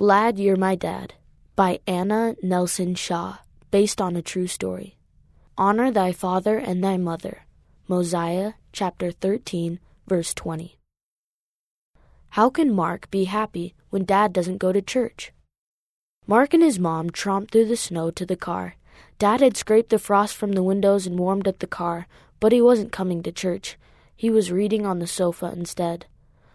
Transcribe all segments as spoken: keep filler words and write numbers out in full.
Glad You're My Dad by Anna Nelson Shaw, based on a true story. Honor thy father and thy mother. Mosiah chapter thirteen, verse twenty. How can Mark be happy when Dad doesn't go to church? Mark and his mom tromped through the snow to the car. Dad had scraped the frost from the windows and warmed up the car, but he wasn't coming to church. He was reading on the sofa instead.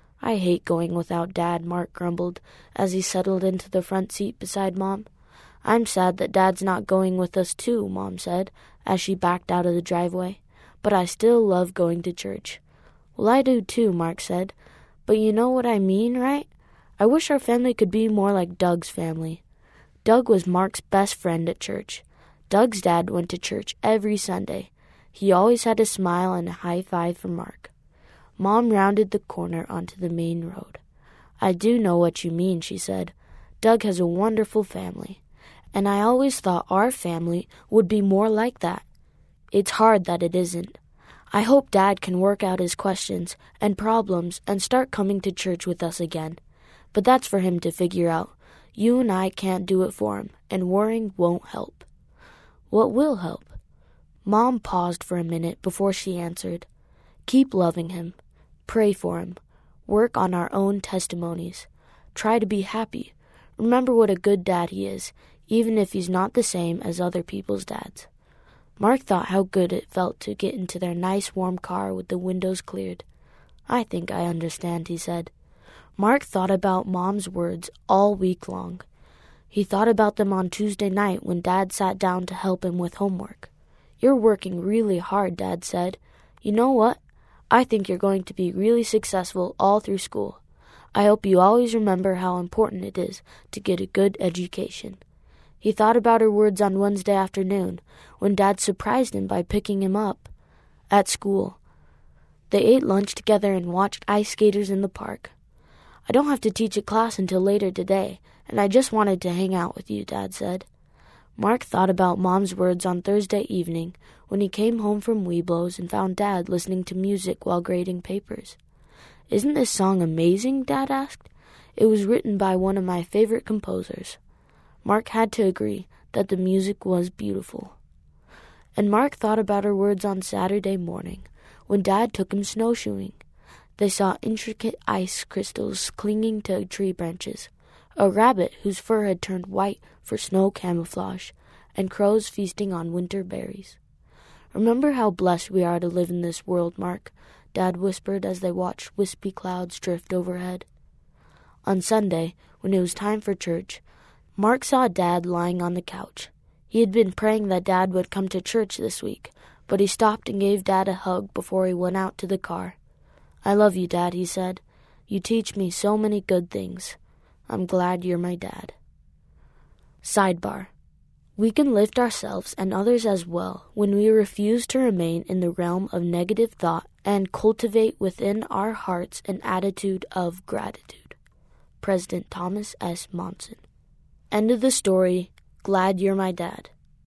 I hate going without Dad, Mark grumbled as he settled into the front seat beside Mom. I'm sad that Dad's not going with us too, Mom said, as she backed out of the driveway. But I still love going to church. Well, I do too, Mark said. But you know what I mean, right? I wish our family could be more like Doug's family. Doug was Mark's best friend at church. Doug's dad went to church every Sunday. He always had a smile and a high five for Mark. Mom rounded the corner onto the main road. I do know what you mean, she said. Doug has a wonderful family, and I always thought our family would be more like that. It's hard that it isn't. I hope Dad can work out his questions and problems and start coming to church with us again. But that's for him to figure out. You and I can't do it for him, and worrying won't help. What will help? Mom paused for a minute before she answered. Keep loving him. Pray for him. Work on our own testimonies. Try to be happy. Remember what a good dad he is, even if he's not the same as other people's dads. Mark thought how good it felt to get into their nice warm car with the windows cleared. I think I understand, he said. Mark thought about Mom's words all week long. He thought about them on Tuesday night when Dad sat down to help him with homework. You're working really hard, Dad said. You know what? I think you're going to be really successful all through school. I hope you always remember how important it is to get a good education. He thought about her words on Wednesday afternoon when Dad surprised him by picking him up at school. They ate lunch together and watched ice skaters in the park. I don't have to teach a class until later today, and I just wanted to hang out with you, Dad said. Mark thought about Mom's words on Thursday evening when he came home from Weeblo's and found Dad listening to music while grading papers. Isn't this song amazing, Dad asked. It was written by one of my favorite composers. Mark had to agree that the music was beautiful. And Mark thought about her words on Saturday morning when Dad took him snowshoeing. They saw intricate ice crystals clinging to tree branches, a rabbit whose fur had turned white for snow camouflage, and crows feasting on winter berries. Remember how blessed we are to live in this world, Mark, Dad whispered as they watched wispy clouds drift overhead. On Sunday, when it was time for church, Mark saw Dad lying on the couch. He had been praying that Dad would come to church this week, but he stopped and gave Dad a hug before he went out to the car. I love you, Dad, he said. You teach me so many good things. I'm glad you're my dad. Sidebar. We can lift ourselves and others as well when we refuse to remain in the realm of negative thought and cultivate within our hearts an attitude of gratitude. President Thomas S. Monson. End of the story. Glad You're My Dad.